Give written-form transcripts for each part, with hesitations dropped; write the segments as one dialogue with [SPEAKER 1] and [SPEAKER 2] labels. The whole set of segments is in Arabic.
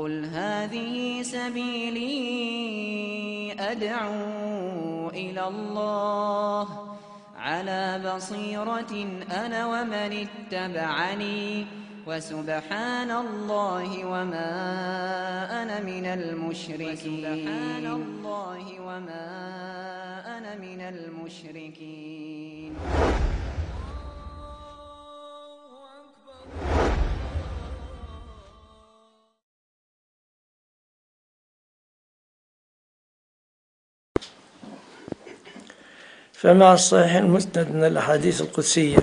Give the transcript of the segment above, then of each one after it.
[SPEAKER 1] قل هذه سبيلي أدعو إلى الله على بصيرة أنا ومن اتبعني وسبحان الله وما أنا من المشركين.
[SPEAKER 2] فمع الصحيح المسند من الأحاديث القدسية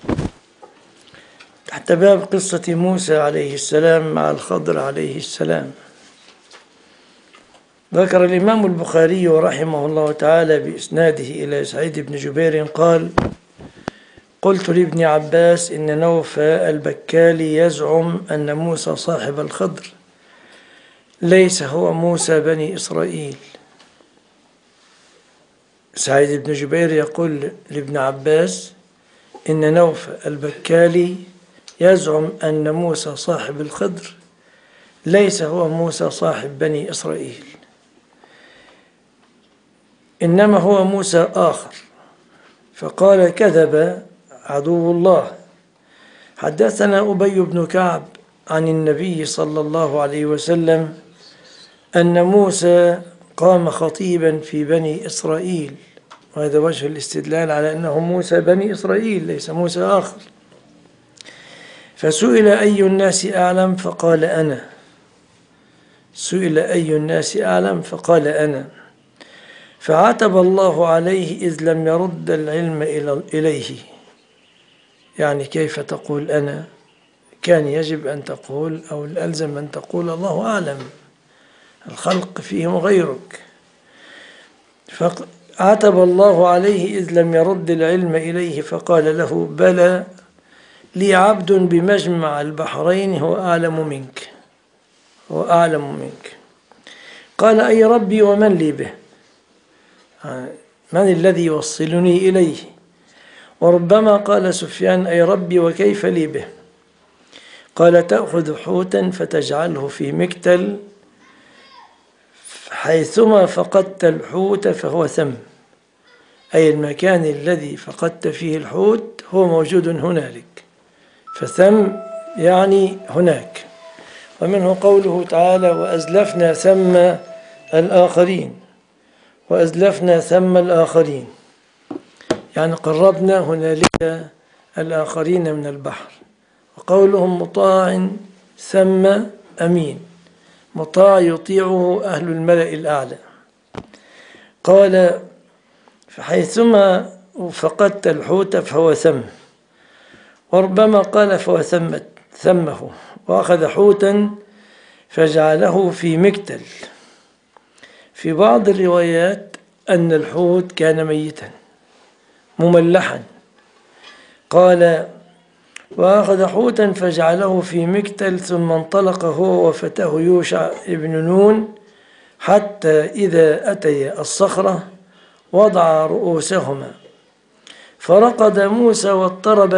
[SPEAKER 2] تحت باب قصة موسى عليه السلام مع الخضر عليه السلام، ذكر الإمام البخاري رحمه الله تعالى بإسناده إلى سعيد بن جبير قال: قلت لابن عباس إن نوفل البكالي يزعم أن موسى صاحب الخضر ليس هو موسى بني إسرائيل. سعيد بن جبير يقول لابن عباس إن نوفل البكالي يزعم أن موسى صاحب الخضر ليس هو موسى صاحب بني إسرائيل، إنما هو موسى آخر. فقال: كذب عدو الله. حدثنا أبي بن كعب عن النبي صلى الله عليه وسلم أن موسى قام خطيبا في بني إسرائيل، وهذا وجه الاستدلال على أنه موسى بني إسرائيل ليس موسى آخر. فسئل أي الناس أعلم فقال أنا. سئل أي الناس أعلم فقال أنا. فعتب الله عليه إذ لم يرد العلم إليه. يعني كيف تقول أنا؟ كان يجب أن تقول أو الألزم أن تقول الله أعلم، الخلق فيهم غيرك. فعتب الله عليه إذ لم يرد العلم إليه فقال له: بلى، لي عبد بمجمع البحرين هو أعلم منك. قال: أي ربي ومن لي به؟ من الذي يوصلني إليه؟ وربما قال سفيان: أي ربي وكيف لي به؟ قال: تأخذ حوتا فتجعله في مكتل، حيثما فقدت الحوت فهو ثم، أي المكان الذي فقدت فيه الحوت هو موجود هنالك، فثم يعني هناك. ومنه قوله تعالى: وأزلفنا ثم الآخرين، يعني قربنا هنالك الآخرين من البحر. وقولهم مطاع ثم أمين، مطاع يطيعه أهل الملأ الأعلى. قال: فحيثما فقدت الحوت فهو ثم. وربما قال فهو ثمه، وأخذ حوتا فجعله في مكتل. في بعض الروايات أن الحوت كان ميتا مملحا. قال: وأخذ حوتا فجعله في مكتل، ثم انطلق هو وفتاه يوشع ابن نون حتى إذا أتيا الصخرة وضع رؤوسهما، فرقد موسى واضطرب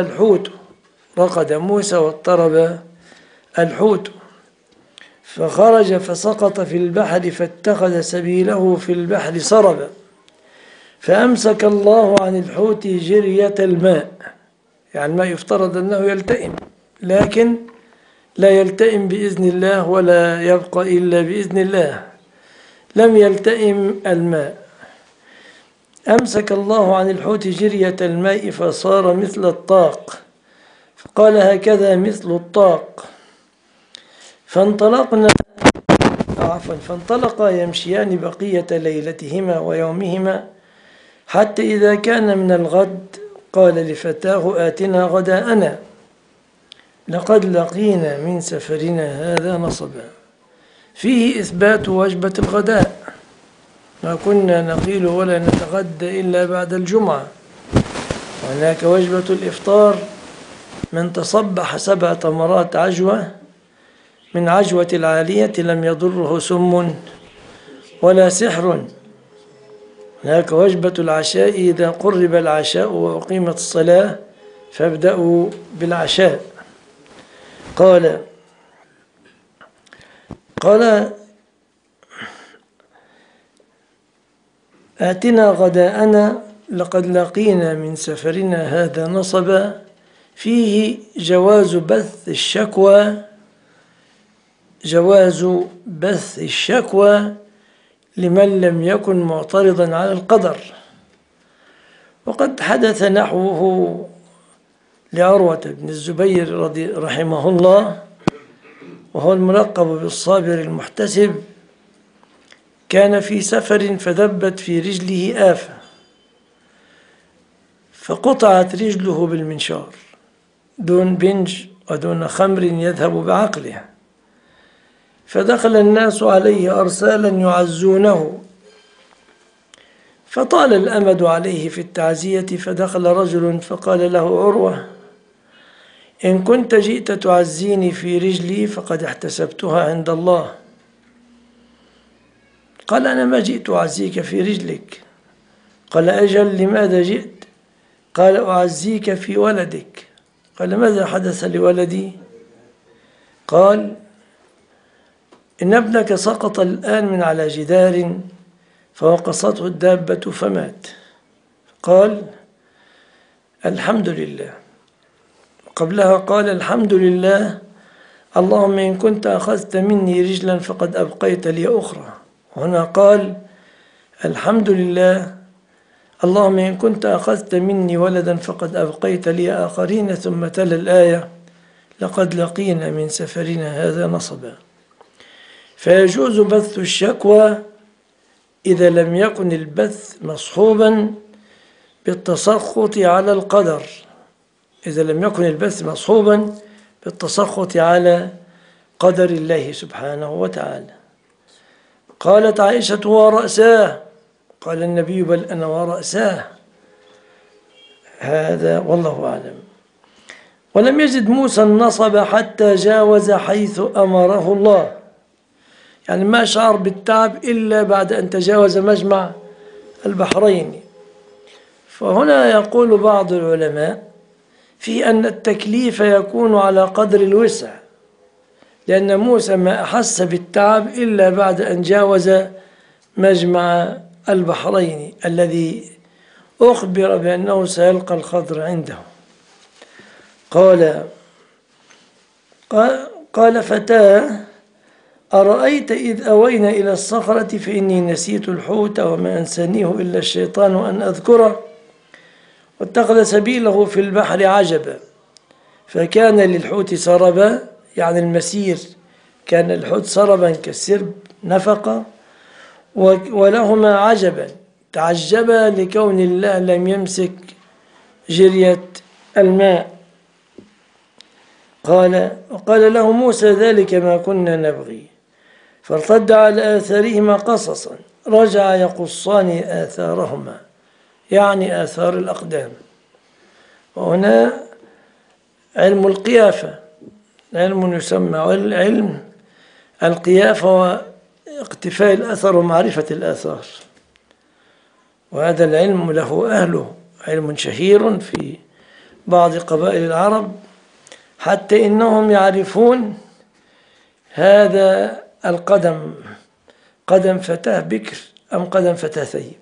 [SPEAKER 2] الحوت، فخرج فسقط في البحر، فاتخذ سبيله في البحر سربا، فأمسك الله عن الحوت جرية الماء. يعني الماء يفترض أنه يلتئم، لكن لا يلتئم بإذن الله ولا يبقى إلا بإذن الله. لم يلتئم الماء. أمسك الله عن الحوت جرية الماء فصار مثل الطاق، فقال: هكذا مثل الطاق. فانطلقا يمشيان بقية ليلتهما ويومهما، حتى إذا كان من الغد قال لفتاه: آتنا غداءنا لقد لقينا من سفرنا هذا نصبا. فيه إثبات وجبة الغداء، ما كنا نقيل ولا نتغدى إلا بعد الجمعة. وهناك وجبة الإفطار: من تصبح 7 تمرات عجوة من عجوة العالية لم يضره سم ولا سحر. هناك وجبة العشاء: إذا قرب العشاء وأقيمت الصلاة فابدأوا بالعشاء. قال آتنا غداءنا لقد لقينا من سفرنا هذا نصبا فيه جواز بث الشكوى لمن لم يكن معترضا على القدر. وقد حدث نحوه لعروة بن الزبير رحمه الله، وهو الملقب بالصابر المحتسب. كان في سفر فدبت في رجله آفة، فقطعت رجله بالمنشار دون بنج ودون خمر يذهب بعقله، فدخل الناس عليه أرسالا يعزونه، فطال الأمد عليه في التعزية، فدخل رجل فقال له عروة: إن كنت جئت تعزيني في رجلي فقد احتسبتها عند الله. قال: أنا ما جئت أعزيك في رجلك. قال: أجل، لماذا جئت؟ قال: أعزيك في ولدك. قال: ماذا حدث لولدي؟ قال: إن ابنك سقط الآن من على جدار فوقصته الدابة فمات. قال: الحمد لله. قبلها قال: الحمد لله، اللهم إن كنت أخذت مني رجلا فقد أبقيت لي أخرى. هنا قال: الحمد لله، اللهم إن كنت أخذت مني ولدا فقد أبقيت لي آخرين. ثم تلا الآية: لقد لقينا من سفرنا هذا نصبا. فيجوز بث الشكوى إذا لم يكن البث مصحوبا بالتسخط على القدر، إذا لم يكن البث مصحوبا بالتسخط على قدر الله سبحانه وتعالى. قالت عائشة: ورأساه. قال النبي: بل أنا ورأساه. هذا والله أعلم. ولم يجد موسى النصب حتى جاوز حيث أمره الله، يعني ما شعر بالتعب إلا بعد أن تجاوز مجمع البحرين. فهنا يقول بعض العلماء في أن التكليف يكون على قدر الوسع، لأن موسى ما أحس بالتعب إلا بعد أن جاوز مجمع البحرين الذي أخبر بأنه سيلقى الخضر عنده. قال فتاه: أرأيت إذ أوينا إلى الصخرة فإني نسيت الحوت وما أنسانيه إلا الشيطان أن أذكره واتخذ سبيله في البحر عجبا فكان للحوت سربا، يعني المسير كان الحوت سربا كالسرب نفقة، ولهما عجبا تعجبا لكون الله لم يمسك جرية الماء. وقال له موسى: ذلك ما كنا نبغي. فارتد على آثارهما قصصا رجع يقصان آثارهما، يعني آثار الأقدام. وهنا علم القيافة، علم يسمى علم القيافة واقتفاء الأثر ومعرفة الآثار، وهذا العلم له أهله، علم شهير في بعض قبائل العرب، حتى إنهم يعرفون هذا القدم قدم فتاة بكر أم قدم فتاة ثيب،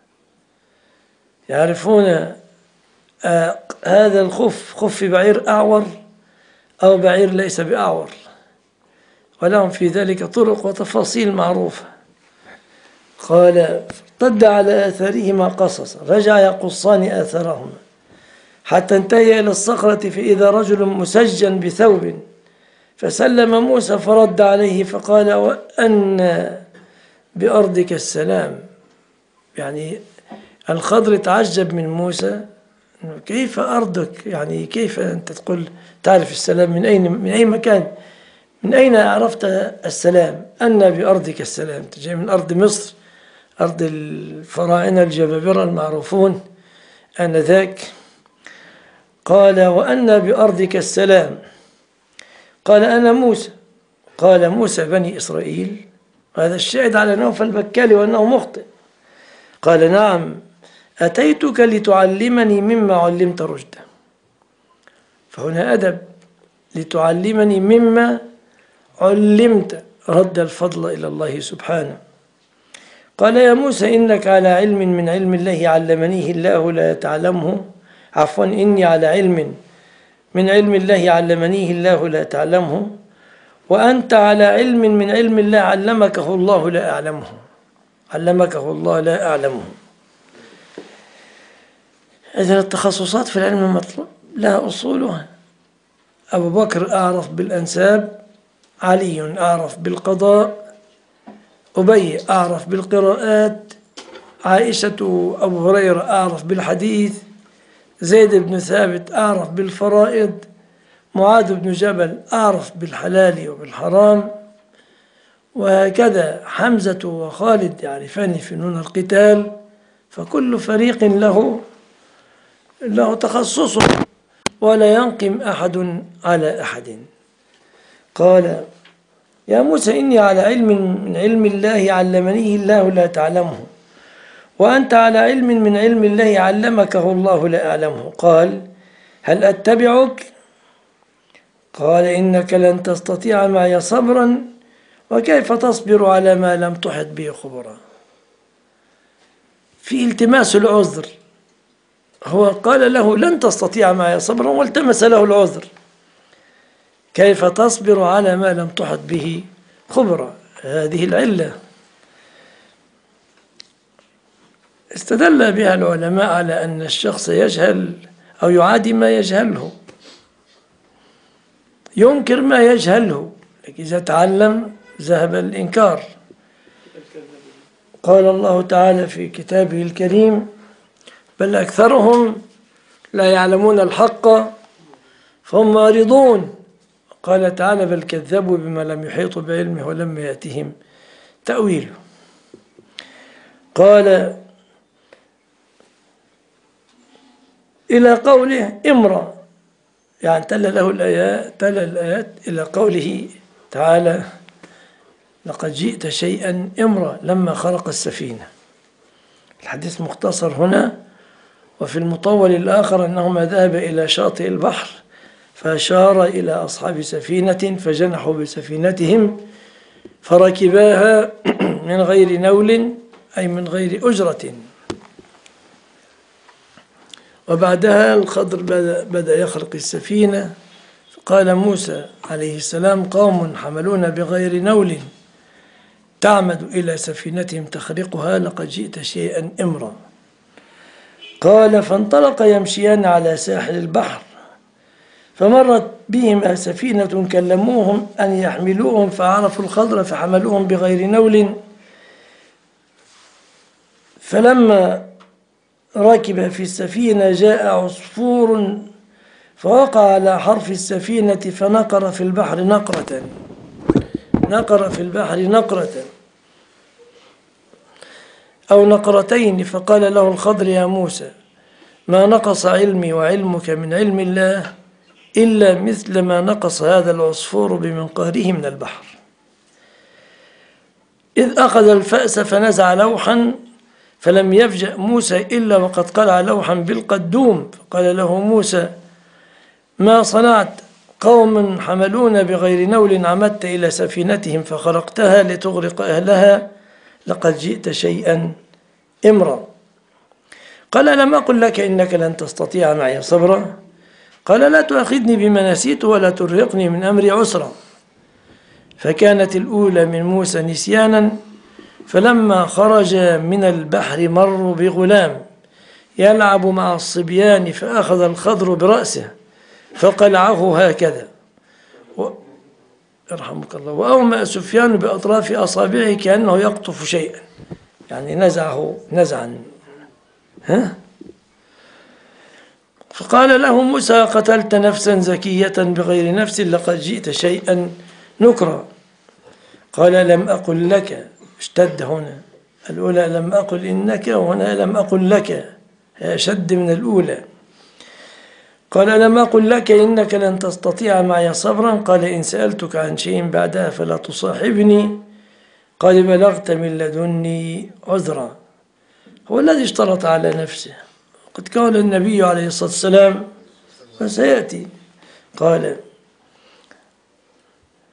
[SPEAKER 2] يعرفون هذا الخف خف بعير أعور أو بعير ليس بأعور، ولهم في ذلك طرق وتفاصيل معروفة. قال: ارتد على آثارهما قصصا رجع يقصان آثارهما حتى انتهي إلى الصخرة فإذا رجل مسجن بثوب فسلم موسى فرد عليه فقال: وأن بأرضك السلام. يعني الخضر تعجب من موسى: كيف أرضك؟ يعني كيف أنت تقول تعرف السلام؟ من أي مكان؟ من أين عرفت السلام؟ أن بأرضك السلام، تجي من أرض مصر، أرض الفراعنة الجبابرة المعروفون آنذاك. قال: وأن بأرضك السلام. قال: أنا موسى. قال: موسى بني إسرائيل؟ هذا الشاهد على نوف البكالي وأنه مخطئ. قال: نعم، أتيتك لتعلمني مما علمت رشدا. فهنا أدب، لتعلمني مما علمت رد الفضل إلى الله سبحانه. قال يا موسى إنك على علم من علم الله علمنيه الله لا تعلمه، عفوا إني على علم من علم الله علمنيه الله لا تعلمه، وأنت على علم من علم الله علمكه الله لا أعلمه. علمكه الله لا أعلمه. إذن التخصصات في العلم المطلوب لها أصولها. أبو بكر أعرف بالأنساب، علي أعرف بالقضاء، أبي أعرف بالقراءات، عائشة أبو هريرة أعرف بالحديث، زيد بن ثابت أعرف بالفرائض، معاذ بن جبل أعرف بالحلال وبالحرام، وهكذا حمزة وخالد يعرفان فنون القتال. فكل فريق له تخصصه ولا ينقم أحد على أحد. قال يا موسى إني على علم من علم الله علمنيه الله لا تعلمه، وأنت على علم من علم الله علمكه الله لا أعلمه. قال هل أتبعك؟ قال إنك لن تستطيع معي صبرا، وكيف تصبر على ما لم تحط به خبرا. في التماس العذر، هو قال له لن تستطيع معي صبرا والتمس له العذر، كيف تصبر على ما لم تحط به خبرا. هذه العلة استدل بها العلماء على أن الشخص يجهل أو يعادي ما يجهله، ينكر ما يجهله، لكن إذا تعلم ذهب الإنكار. قال الله تعالى في كتابه الكريم بل أكثرهم لا يعلمون الحق فهم معرضون. قال تعالى بل كذبوا بما لم يحيطوا بعلمه ولما يأتهم تأويله. قال إلى قوله امرأ، يعني تلا الآيات إلى قوله تعالى لقد جئت شيئا امرأ لما خلق السفينة. الحديث مختصر هنا، وفي المطول الآخر أنهما ذهب إلى شاطئ البحر فأشار إلى أصحاب سفينة فجنحوا بسفينتهم فركباها من غير نول أي من غير أجرة. وبعدها الخضر بدأ يخلق السفينة، فقال موسى عليه السلام قوم حملون بغير نول تعمد إلى سفينتهم تخرقها لقد جئت شيئا إمرا. قال فانطلق يمشيان على ساحل البحر فمرت بهما سفينة كلموهم أن يحملوهم فعرفوا الخضر فحملوهم بغير نول، فلما ركب في السفينة جاء عصفور فوقع على حرف السفينة فنقر في البحر نقرة أو نقرتين، فقال له الخضر يا موسى ما نقص علمي وعلمك من علم الله إلا مثل ما نقص هذا العصفور بمنقاره من البحر. إذ أخذ الفأس فنزع لوحا فلم يفجأ موسى إلا وقد قلع لوحا بالقدوم، فقال له موسى ما صنعت قوم حملون بغير نول عمدت إلى سفينتهم فخرقتها لتغرق أهلها لقد جئت شيئا إمرا. قال لم أقل لك إنك لن تستطيع معي صبرا. قال لا تؤاخذني بما نسيت ولا ترهقني من أمري عسرا. فكانت الأولى من موسى نسيانا، فلما خرج من البحر مروا بغلام يلعب مع الصبيان فأخذ الخضر برأسه فقلعه هكذا يرحمك الله، وأومأ سفيان بأطراف أصابعه كأنه يقطف شيئا، يعني نزعه نزعا. فقال له موسى قتلت نفسا زكية بغير نفس لقد جئت شيئا نكرا. قال لم أقل لك، اشتد هنا، الأولى لم أقل إنك وهنا لم أقل لك، أشد من الأولى. قال لم أقل لك إنك لن تستطيع معي صبرا. قال إن سألتك عن شيء بعدها فلا تصاحبني قد بلغت من لدني عذرا. هو الذي اشترط على نفسه، قد قال النبي عليه الصلاة والسلام وسيأتي، قال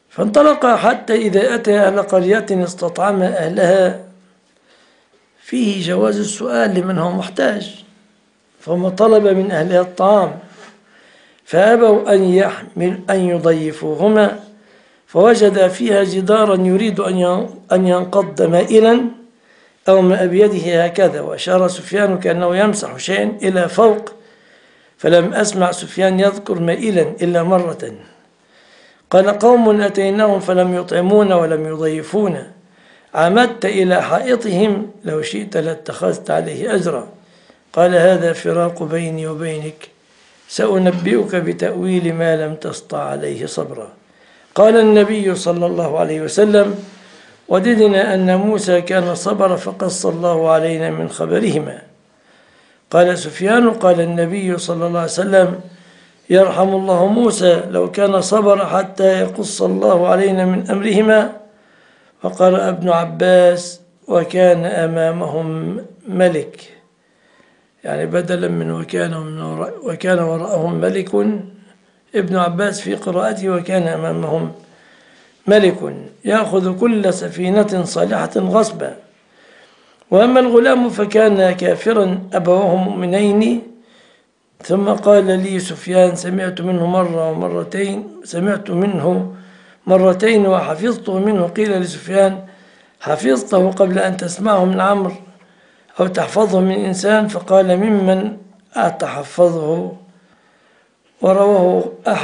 [SPEAKER 2] فانطلق حتى إذا أتى أهل قرية استطعم أهلها. فيه جواز السؤال لمن هو محتاج، فما طلب من أهلها الطعام فأبوا أن يضيفوهما، فوجد فيها جدارا يريد أن ينقض مائلا أو ما بيده هكذا، وأشار سفيان كأنه يمسح شيئا إلى فوق، فلم أسمع سفيان يذكر مائلا إلا مرة. قال قوم أتيناهم فلم يطعمون ولم يضيفون، عمدت إلى حائطهم لو شئت لاتخذت عليه أجرا. قال هذا فراق بيني وبينك، سأنبئك بتأويل ما لم تسطع عليه صبرا. قال النبي صلى الله عليه وسلم وددنا أن موسى كان صبر فقص الله علينا من خبرهما. قال سفيان قال النبي صلى الله عليه وسلم يرحم الله موسى لو كان صبر حتى يقص الله علينا من أمرهما. فقال ابن عباس وكان أمامهم ملك، يعني بدلا من وكان وراءهم ملك. ابن عباس في قراءته وكان أمامهم ملك يأخذ كل سفينة صالحة غصبا. وأما الغلام فكان كافرا أبواه مؤمنين. ثم قال لي سفيان سمعت منه مرتين وحفظته منه. قيل لسفيان حفظته قبل أن تسمعه من عمرو أو تحفظه من إنسان؟ فقال ممن أتحفظه؟ ورواه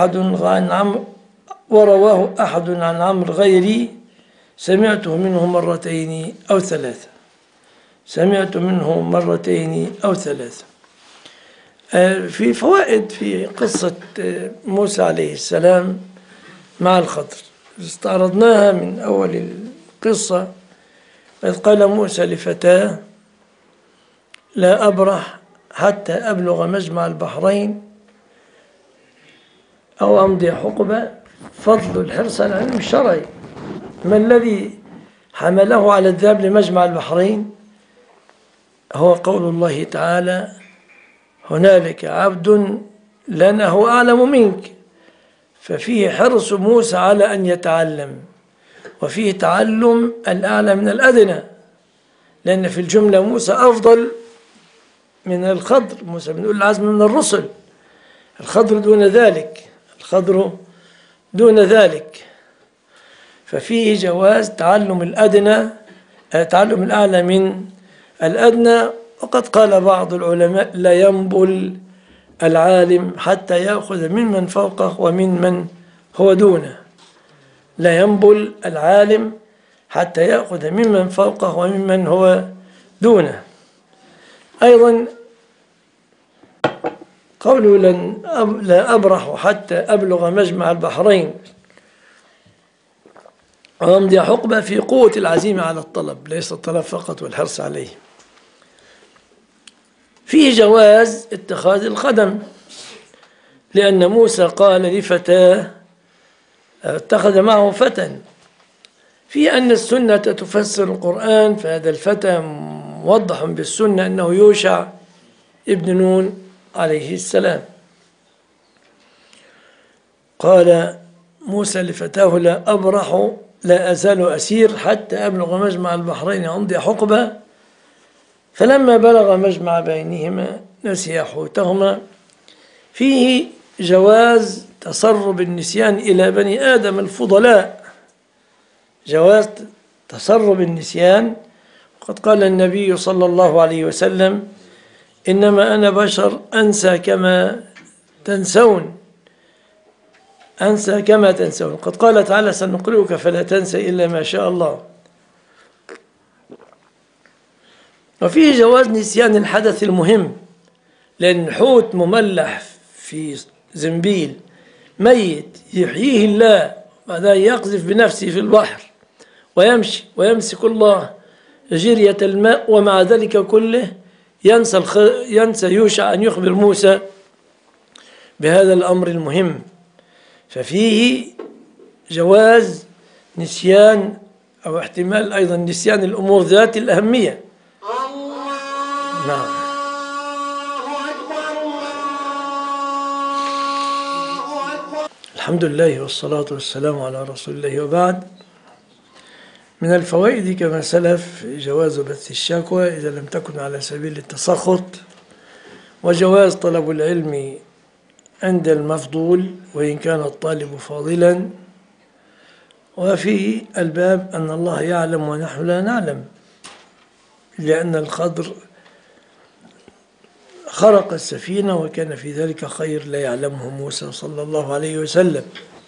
[SPEAKER 2] أحد عن عمرو غيري سمعته منه مرتين أو ثلاثة. في فوائد في قصة موسى عليه السلام مع الخضر استعرضناها من أول القصة. إذ قال موسى لفتاه لا أبرح حتى أبلغ مجمع البحرين أو أمضي حقبة. فضل الحرص على العلم الشرعي. ما الذي حمله على الذهاب لمجمع البحرين؟ هو قول الله تعالى هنالك عبد لنا هو أعلم منك. ففيه حرص موسى على أن يتعلم، وفيه تعلم الأعلى من الأدنى، لأن في الجملة موسى أفضل من الخضر. موسى من أولي العزم من الرسل، الخضر دون ذلك. ففيه جواز تعلم الأعلى من الأدنى. وقد قال بعض العلماء لا ينبل العالم حتى يأخذ ممن فوقه وممن هو دونه. لا ينبل العالم حتى يأخذ ممن فوقه وممن هو دونه. أيضا قوله لا أبرح حتى أبلغ مجمع البحرين وأمضي حقبة في قوة العزيمة على الطلب، ليس الطلب فقط والحرص عليه. فيه جواز اتخاذ الخدم، لأن موسى قال لفتاه اتخذ معه فتى. في أن السنة تفسر القرآن، فهذا الفتى موضح بالسنة أنه يوشع ابن نون عليه السلام. قال موسى لفتاه لا أبرح لا أزال أسير حتى أبلغ مجمع البحرين أمضي حقبة. فلما بلغ مجمع بينهما نسي حوتهما. فيه جواز تسرب النسيان إلى بني آدم الفضلاء، جواز تسرب النسيان. وقد قال النبي صلى الله عليه وسلم إنما أنا بشر أنسى كما تنسون. قد قال تعالى سنقرئك فلا تنسى إلا ما شاء الله. وفيه جواز نسيان الحدث المهم، لأن الحوت مملح في زنبيل ميت يحييه الله، بعدها يقذف بنفسه في البحر ويمشي ويمسك الله جرية الماء، ومع ذلك كله ينسى يوشع أن يخبر موسى بهذا الأمر المهم. ففيه جواز نسيان أو احتمال أيضا نسيان الأمور ذات الأهمية. نعم. الحمد لله والصلاة والسلام على رسول الله، وبعد. من الفوائد كما سلف جواز بث الشكوى إذا لم تكن على سبيل التسخط، وجواز طلب العلم عند المفضول وإن كان الطالب فاضلا. وفي الباب أن الله يعلم ونحن لا نعلم، لأن الخضر خرق السفينة وكان في ذلك خير لا يعلمه موسى صلى الله عليه وسلم.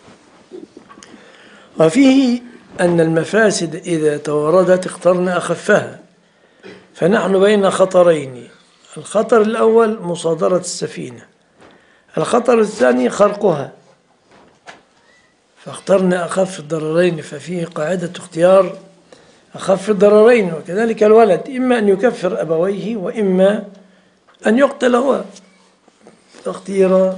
[SPEAKER 2] وفيه أن المفاسد إذا توردت اخترنا أخفها، فنحن بين خطرين: الخطر الأول مصادرة السفينة، الخطر الثاني خرقها، فاخترنا أخف الضررين. ففيه قاعدة اختيار أخف الضررين. وكذلك الولد إما أن يكفر أبويه وإما أن يقتل هو، فاختير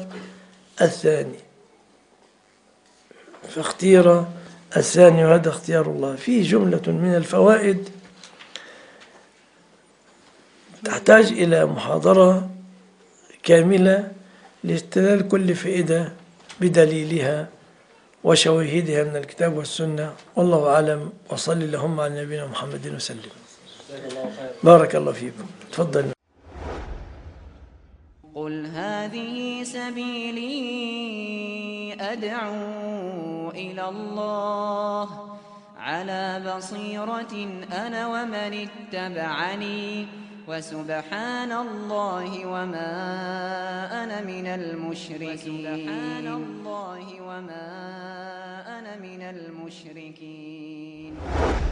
[SPEAKER 2] الثاني، وهذا اختيار الله. فيه جملة من الفوائد تحتاج إلى محاضرة كاملة لاستدلال كل فائدة بدليلها وشواهدها من الكتاب والسنة، والله أعلم. وصل اللهم على نبينا محمد وسلم. بارك الله فيكم. تفضل.
[SPEAKER 1] قل هذه سبيلي أدعو إلى الله على بصيرة أنا ومن اتبعني وسبحان الله وما أنا من المشركين.